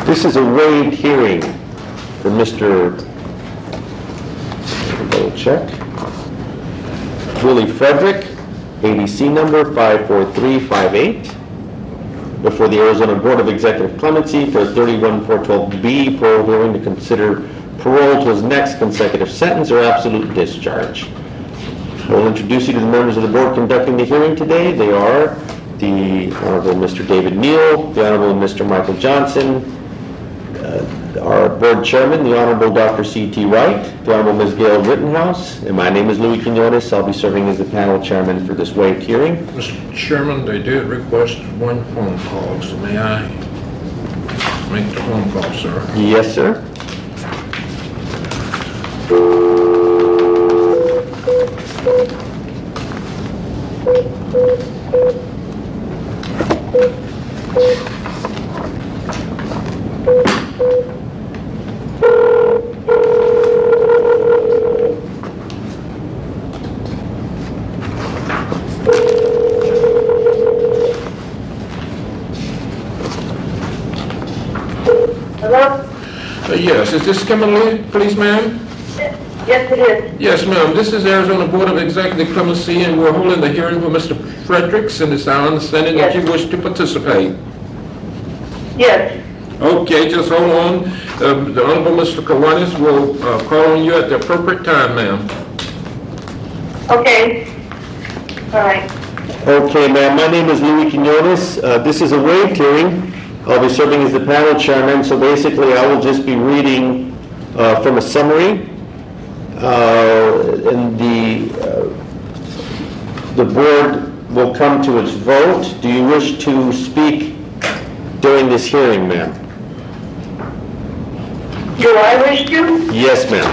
This is a waived hearing for Mr. Double check. Willie Frederick, ADC number 54358, before the Arizona Board of Executive Clemency for a 31412B parole hearing to consider parole to his next consecutive sentence or absolute discharge. I will introduce you to the members of the board conducting the hearing today. They are the Honorable Mr. David Neal, the Honorable Mr. Michael Johnson, our board chairman, the Honorable Dr. C.T. Wright, the Honorable Ms. Gail Rittenhouse, and my name is Louis Quinones. I'll be serving as the panel chairman for this waived hearing. Mr. Chairman, they did request one phone call, so may I make the phone call, sir? Yes, sir. Hello? Yes, is this Kimberly, please, ma'am? Yes, it is. Yes, ma'am. This is Arizona Board of Executive Clemency, and we're holding the hearing for Mr. Fredericks, and it's our understanding that you wish to participate. Yes. Okay, just hold on. The Honorable Mr. Kiwanis will call on you at the appropriate time, ma'am. Okay. All right. Okay, ma'am. My name is Louis Quinones. This is a waived hearing. I'll be serving as the panel chairman, so basically I will just be reading from a summary, and the board will come to its vote. Do you wish to speak during this hearing, ma'am? Do I wish to? Yes, ma'am.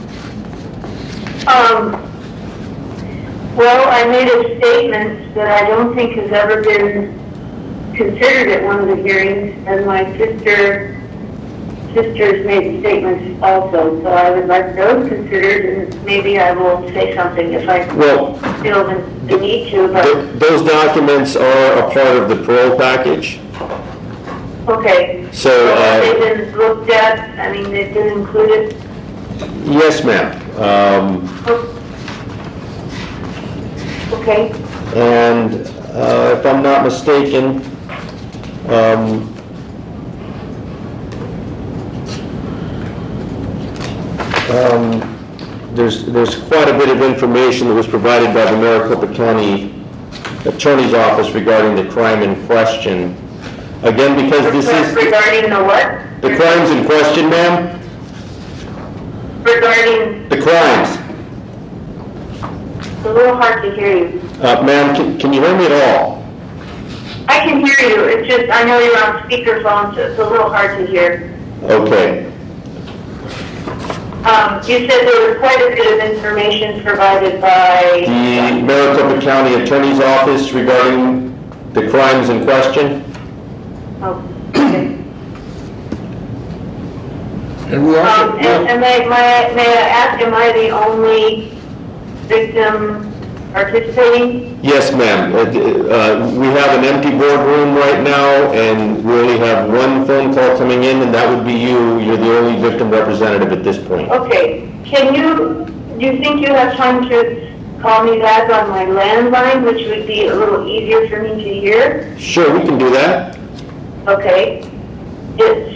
Well, I made a statement that I don't think has ever been considered at one of the hearings, and my sisters made statements also, so I would like those considered, and maybe I will say something if I feel the need to. But those documents are a part of the parole package. okay. So have they been looked at? I mean, they've been included? yes, ma'am. Okay. And if I'm not mistaken, there's quite a bit of information that was provided by the Maricopa County Attorney's Office regarding the crime in question. Again, because this is regarding the what? the crimes in question, ma'am. Regarding The crimes, it's a little hard to hear you. ma'am. Can you hear me at all? I can hear you. It's just I know you're on speakerphone, so it's a little hard to hear. Okay. You said there was quite a bit of information provided by The Maricopa County Attorney's Office regarding the crimes in question. Oh, okay. And we also... And may I ask, am I the only victim participating? Yes, ma'am. We have an empty boardroom right now, and we only have one phone call coming in, and that would be you. You're the only victim representative at this point. Okay. Do you think you have time to call me back on my landline, which would be a little easier for me to hear? Sure, we can do that. Okay. It's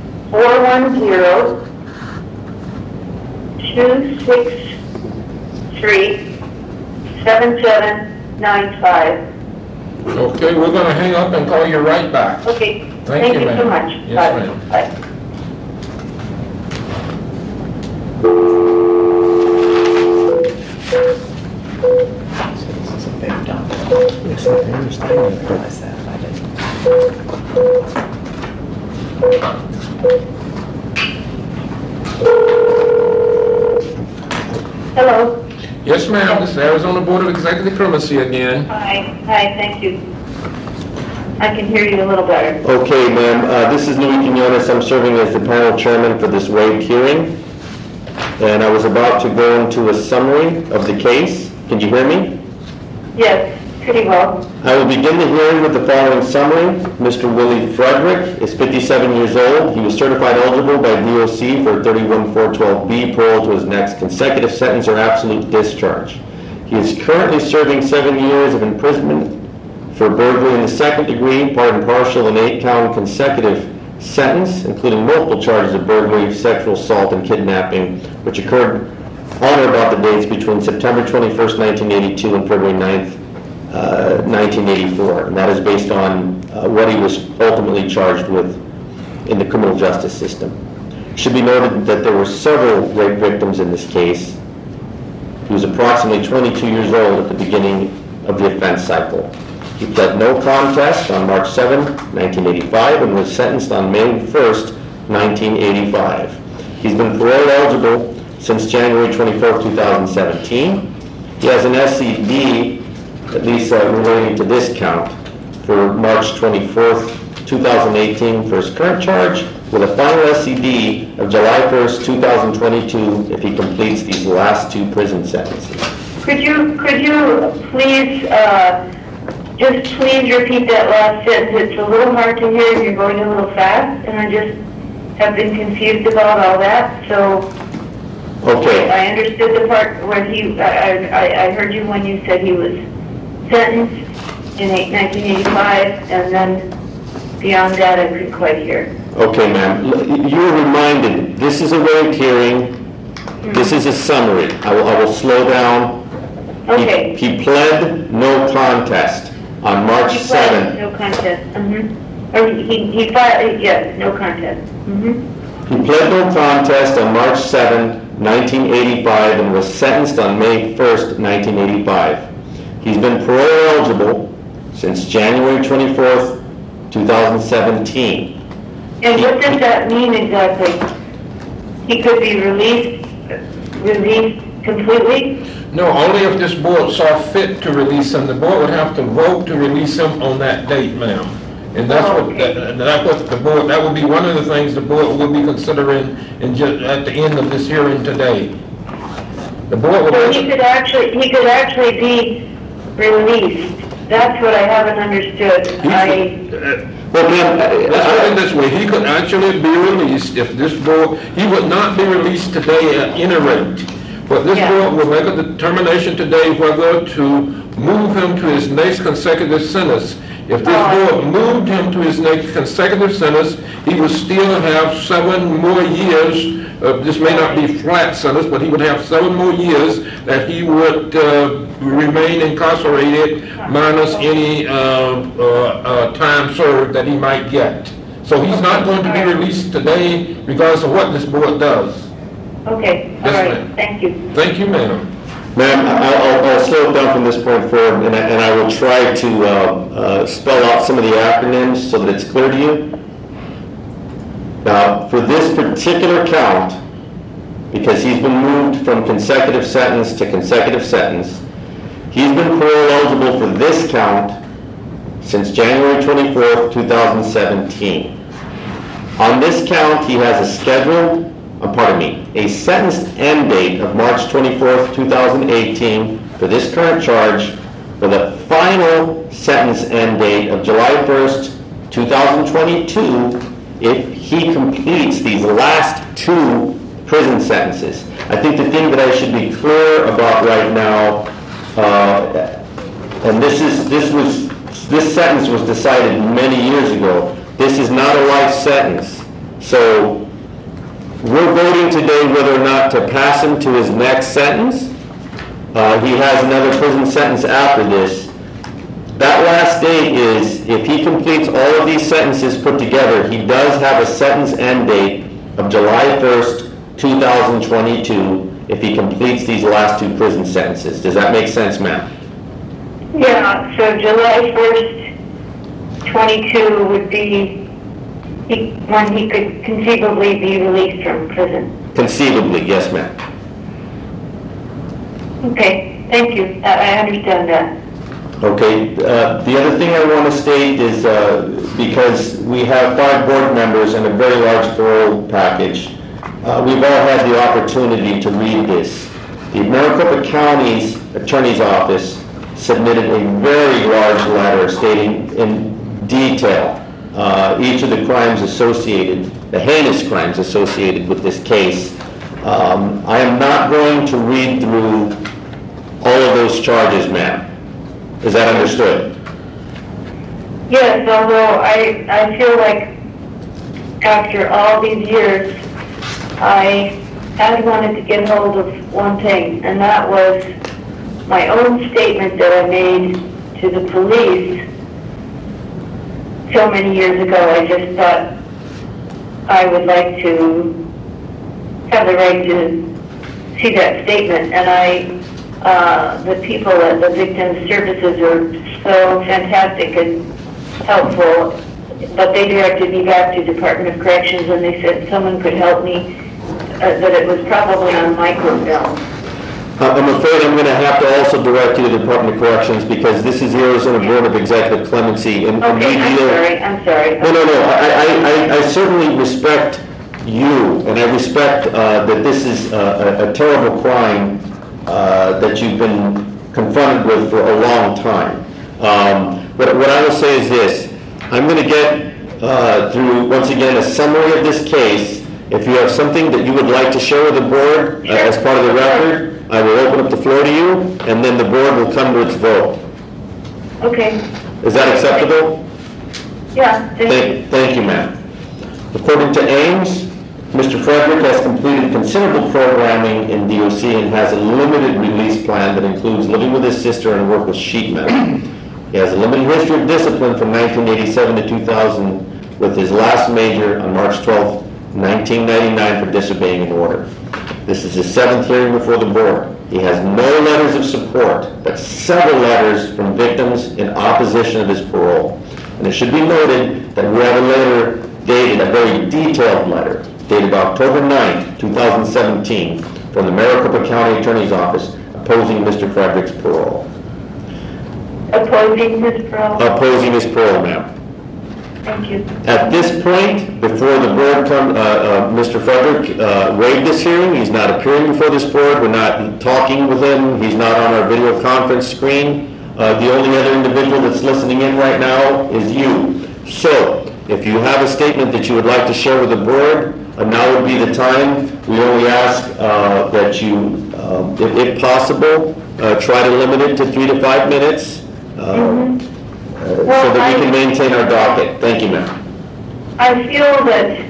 410-263-7795. Okay, we're going to hang up and call you right back. Okay. Thank you, you so ma'am. much. Yes, Bye. ma'am. Bye. Yes, I understand. I realize that. I didn't. Hello. Yes, ma'am. This is Arizona Board of Executive Clemency again. Hi, thank you. I can hear you a little better. Okay, ma'am. This is Louis Quinones. I'm serving as the panel chairman for this waived hearing. And I was about to go into a summary of the case. Can you hear me? Yes. Pretty well. I will begin the hearing with the following summary. Mr. Willie Frederick is 57 years old. He was certified eligible by DOC for 31412B parole to his next consecutive sentence or absolute discharge. He is currently serving 7 years of imprisonment for burglary in the second degree, part and parcel, an 8-count consecutive sentence, including multiple charges of burglary, sexual assault, and kidnapping, which occurred on or about the dates between September 21st, 1982 and February 9th, 1984. And that is based on what he was ultimately charged with in the criminal justice system. It should be noted that there were several rape victims in this case. He was approximately 22 years old at the beginning of the offense cycle. He pled no contest on March 7, 1985, and was sentenced on May 1st, 1985. He's been parole eligible since January 24, 2017. He has an SCD, at least relating to this count, for March 24th, 2018 for his current charge, with a final SCD of July 1st, 2022 if he completes these last 2 prison sentences. Could you please, just please repeat that last sentence? It's a little hard to hear, you're going a little fast, and I just have been confused about all that, so... Okay. I understood the part where I heard you when you said he was sentenced in 1985, and then beyond that I couldn't quite hear. Okay, ma'am. You're reminded, this is a waived hearing. This is a summary. I will slow down. Okay. He pled no contest on March 7th. No contest. Or he filed, yes, no contest. He pled no contest on March 7th, 1985, and was sentenced on May 1st, 1985. He's been parole eligible since January 24th, 2017. And what does that mean exactly? He could be released completely? No, only if this board saw fit to release him. The board would have to vote to release him on that date, ma'am. And that's that's what the board, that would be one of the things the board would be considering at the end of this hearing today. The board would... So he could actually be released. That's what I haven't understood. Well, ma'am, let's put it this way, he could actually be released if this board, he would not be released today at any rate. But this board will make a determination today whether to move him to his next consecutive sentence. If this board moved him to his next consecutive sentence, he would still have 7 more years. This may not be flat sentence, but he would have 7 more years that he would remain incarcerated minus any time served that he might get. So he's not going to be released today regardless of what this board does. Okay, all Yes, right, ma'am. thank you. Thank you, ma'am. Ma'am, I'll slow it down from this point forward, and I will try to spell out some of the acronyms so that it's clear to you. Now, for this particular count, because he's been moved from consecutive sentence to consecutive sentence, he's been parole eligible for this count since January 24th, 2017. On this count, he has a scheduled, a sentenced end date of March 24th, 2018 for this current charge, with a final sentence end date of July 1st, 2022, if he completes these last 2 prison sentences. I think the thing that I should be clear about right now, and this sentence was decided many years ago. This is not a life sentence. So we're voting today whether or not to pass him to his next sentence. He has another prison sentence after this. That last date is, if he completes all of these sentences put together, he does have a sentence end date of July 1st, 2022, if he completes these last 2 prison sentences. Does that make sense, ma'am? Yeah, so July 1st, 22 would be when he could conceivably be released from prison. Conceivably, yes, ma'am. Okay, thank you. I understand that. Okay, the other thing I want to state is, because we have 5 board members and a very large parole package, we've all had the opportunity to read this. The Maricopa County's Attorney's Office submitted a very large letter stating in detail each of the crimes associated, the heinous crimes associated with this case. I am not going to read through all of those charges, ma'am. Is that understood? Yes, although I feel like after all these years, I had wanted to get hold of one thing, and that was my own statement that I made to the police so many years ago. I just thought I would like to have the right to see that statement, and the people at the Victim Services are so fantastic and helpful, but they directed me back to Department of Corrections, and they said someone could help me, that it was probably on microfilm. I'm afraid I'm going to have to also direct you to the Department of Corrections because this is the Arizona Board of Executive Clemency. And Okay, I'm sorry. No. I certainly respect you, and I respect that this is a terrible crime that you've been confronted with for a long time. But what I will say is this. I'm going to get through, once again, a summary of this case. If you have something that you would like to share with the board as part of the record, I will open up the floor to you, and then the board will come to its vote. Okay. Is that acceptable? Yeah, thank you. Thank you, ma'am. According to Ames, Mr. Frederick has completed considerable programming in DOC and has a limited release plan that includes living with his sister and work with sheet metal. He has a limited history of discipline from 1987 to 2000, with his last major on March 12, 1999 for disobeying an order. This is his 7th hearing before the board. He has no letters of support, but several letters from victims in opposition of his parole. And it should be noted that we have a letter dated, a very detailed letter, dated October 9, 2017, from the Maricopa County Attorney's Office opposing Mr. Frederick's parole. Opposing his parole? Opposing his parole, ma'am. Thank you. At this point, before the board Mr. Frederick waived this hearing. He's not appearing before this board. We're not talking with him. He's not on our video conference screen. The only other individual that's listening in right now is you. So, if you have a statement that you would like to share with the board, now would be the time. We only ask that you, if possible, try to limit it to 3 to 5 minutes. So that we can maintain our docket. Thank you, ma'am. I feel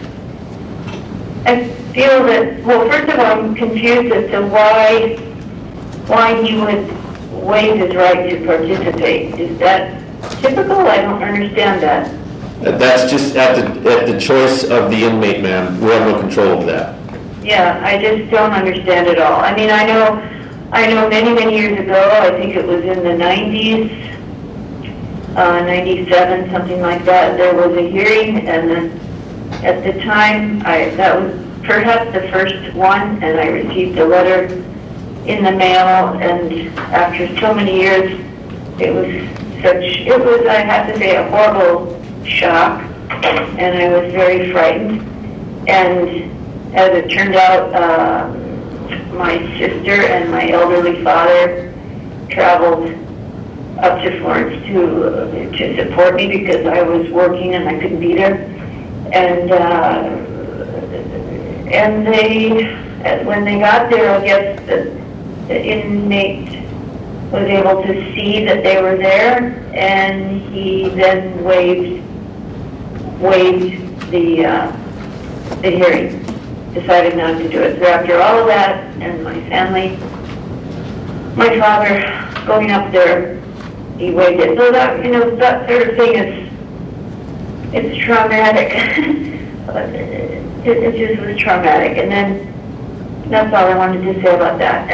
that, well, first of all, I'm confused as to why he would waive his right to participate. Is that typical? I don't understand that. That's just at the choice of the inmate, ma'am. We have no control over that. Yeah, I just don't understand it all. I mean, I know many years ago, I think it was in the 90s, 97, something like that, there was a hearing, and then at the time, that was perhaps the first one, and I received a letter in the mail, and after so many years, it was, I have to say, a horrible shock, and I was very frightened. And as it turned out, my sister and my elderly father traveled up to Florence to support me because I was working and I couldn't be there. And they, when they got there, I guess the inmate was able to see that they were there, and he then waived the hearing, decided not to do it. So after all of that, and my family, my father going up there, he waived it. So that, that sort of thing it's traumatic. It just was traumatic. And then that's all I wanted to say about that.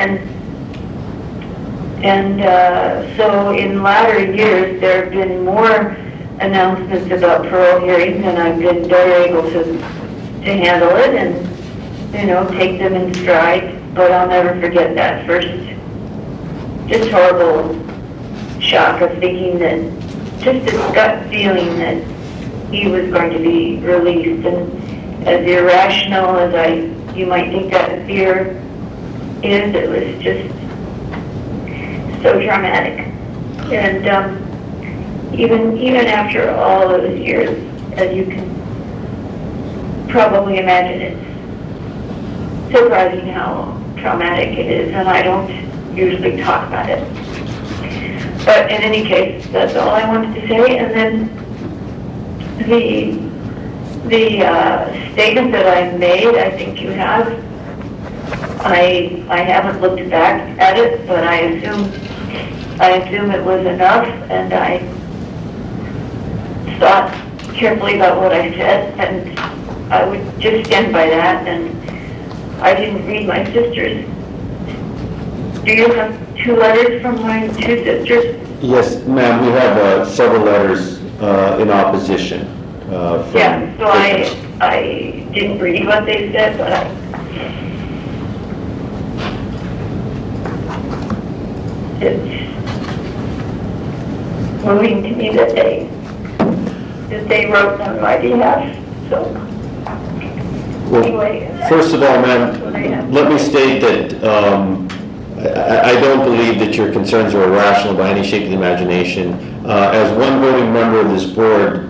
And so in latter years, there have been more announcements about parole hearings, and I've been better able to handle it and, take them in stride. But I'll never forget that first, just horrible shock of thinking that, just this gut feeling that he was going to be released. And as irrational as you might think that fear is, it was just so traumatic. And even after all those years, as you can probably imagine, it's surprising how traumatic it is, and I don't usually talk about it. But in any case, that's all I wanted to say. And then the statement that I made, I think you have. I haven't looked back at it, but I assume it was enough, and I thought carefully about what I said, and I would just stand by that. And I didn't read my sister's. Do you have 2 letters from my 2 sisters? Yes, ma'am, we have several letters in opposition. From Yeah, so victims. I didn't read what they said, but it's moving to me that they wrote on my behalf. So Well, anyway, first of all, that's what I have. ma'am, let me state that I don't believe that your concerns are irrational by any shape of the imagination. As one voting member of this board,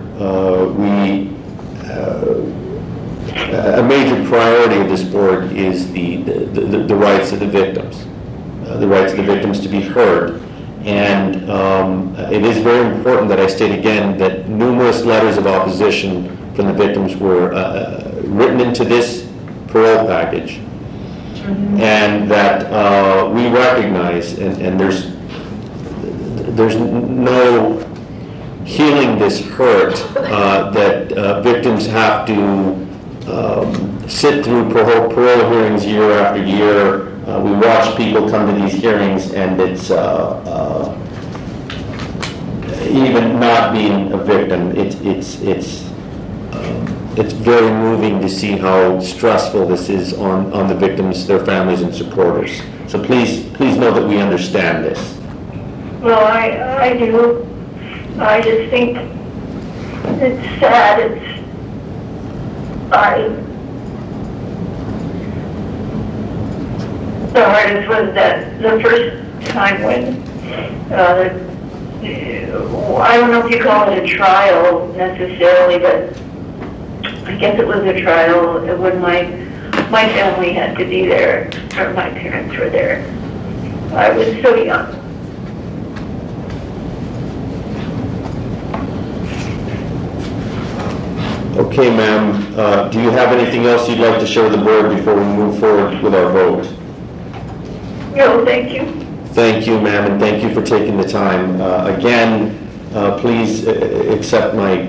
a major priority of this board is the rights of the victims, the rights of the victims to be heard. And it is very important that I state again that numerous letters of opposition from the victims were written into this parole package. And that we recognize, and there's no healing this hurt, that victims have to sit through parole hearings year after year. We watch people come to these hearings, and it's even not being a victim, it's very moving to see how stressful this is on the victims, their families, and supporters. So please know that we understand this. Well, I do. I just think it's sad. The hardest was that the first time when, I don't know if you call it a trial necessarily, but I guess it was a trial when my family had to be there, or my parents were there. I was so young. Okay, ma'am, do you have anything else you'd like to share with the board before we move forward with our vote? No, thank you. Thank you, ma'am, and thank you for taking the time. Again, please accept my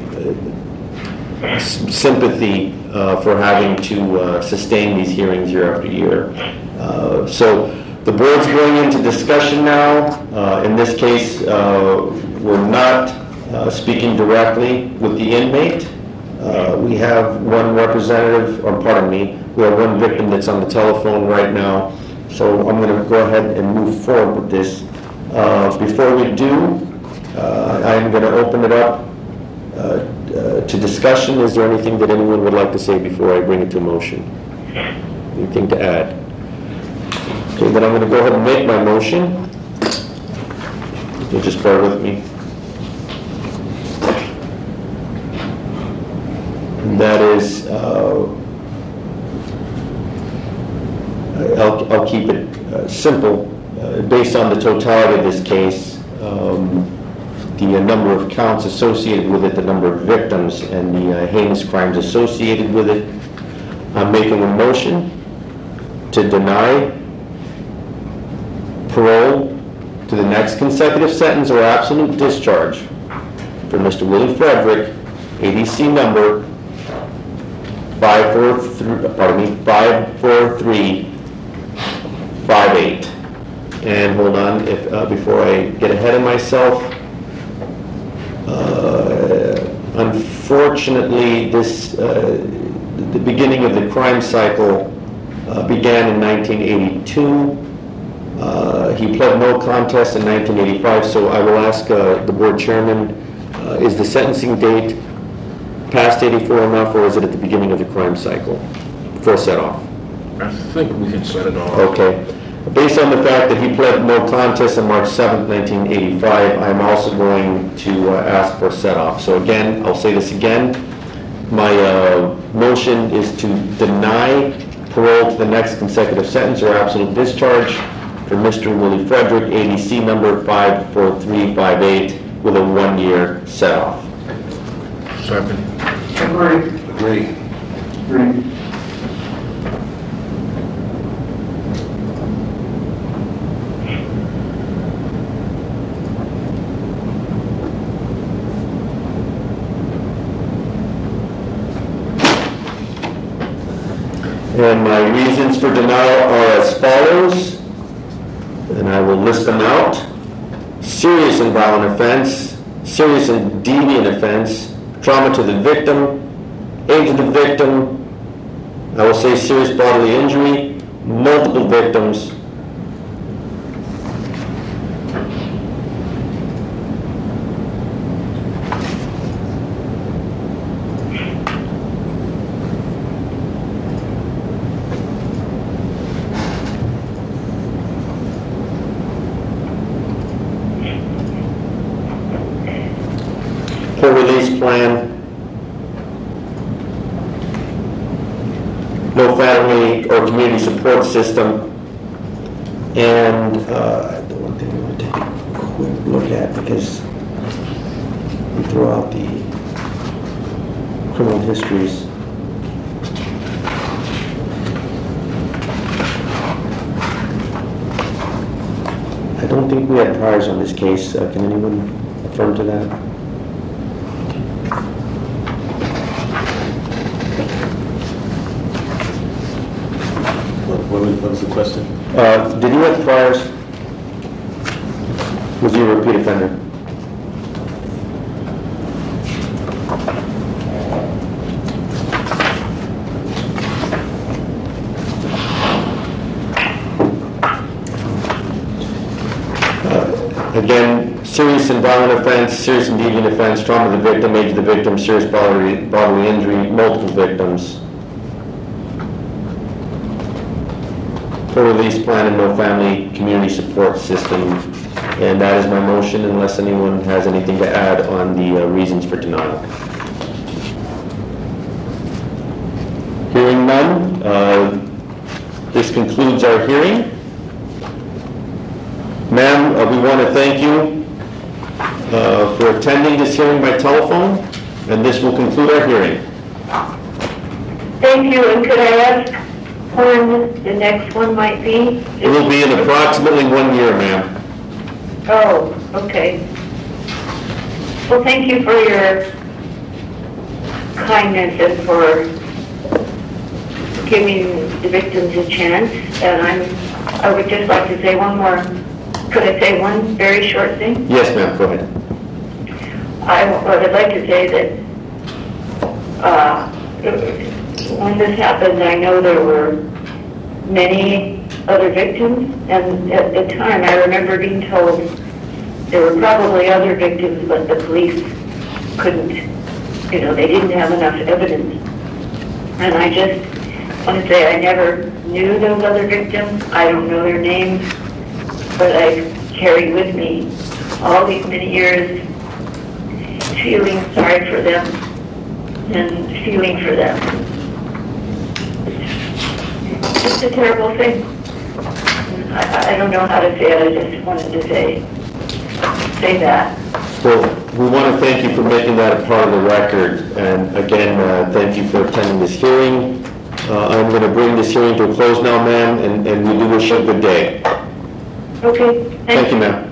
sympathy for having to sustain these hearings year after year. So the board's going into discussion now. In this case, we're not speaking directly with the inmate. We have one representative, or pardon me, we have one victim that's on the telephone right now. So I'm going to go ahead and move forward with this. Before we do, I'm going to open it up to discussion. Is there anything that anyone would like to say before I bring it to motion? Anything to add? Okay, then I'm going to go ahead and make my motion. You'll just bear with me. And that is, I'll keep it simple. Based on the totality of this case, the number of counts associated with it, the number of victims, and the heinous crimes associated with it, I'm making a motion to deny parole to the next consecutive sentence or absolute discharge for Mr. Willie Frederick, ADC number 54358. And hold on, before I get ahead of myself, unfortunately, the beginning of the crime cycle began in 1982. He pled no contest in 1985, so I will ask the board chairman, is the sentencing date past 84 enough, or is it at the beginning of the crime cycle for a set-off? I think we can set it off. Okay. Based on the fact that he pled no contest on March 7th, 1985, I'm also going to ask for set-off. So again, I'll say this again. My motion is to deny parole to the next consecutive sentence or absolute discharge for Mr. Willie Frederick, ADC number 54358, with a 1-year set-off. Second. Agree. And my reasons for denial are as follows, and I will list them out. Serious and violent offense, serious and deviant offense, trauma to the victim, age of the victim, I will say serious bodily injury, multiple victims, full release plan, no family or community support system, and the one thing we want to take a quick look at, because we throw out the criminal histories. I don't think we had priors on this case. Can anyone affirm to that? What was the question? Did you have priors? Was he a repeat offender? Again, serious and violent offense, serious and deviant offense, trauma to the victim, age of the victim, serious bodily injury, multiple victims. Full release plan and no family community support system. And that is my motion unless anyone has anything to add on the reasons for denial. Hearing none, this concludes our hearing. Ma'am, we want to thank you for attending this hearing by telephone, and this will conclude our hearing. Thank you, and could I ask when the next one might be? It will be in approximately 1 year, ma'am. Oh, okay. Well, thank you for your kindness and for giving the victims a chance. And I would just like to say one more. Could I say one very short thing? Yes, ma'am, go ahead. I would like to say that when this happened, I know there were many other victims, and at the time I remember being told there were probably other victims, but the police couldn't, they didn't have enough evidence. And I just want to say I never knew those other victims. I don't know their names, but I've carried with me all these many years feeling sorry for them and feeling for them. It's just a terrible thing. I don't know how to say it. I just wanted to say that. Well, we want to thank you for making that a part of the record. And again, thank you for attending this hearing. I'm going to bring this hearing to a close now, ma'am, and we do wish you a good day. Okay, Thank you, ma'am.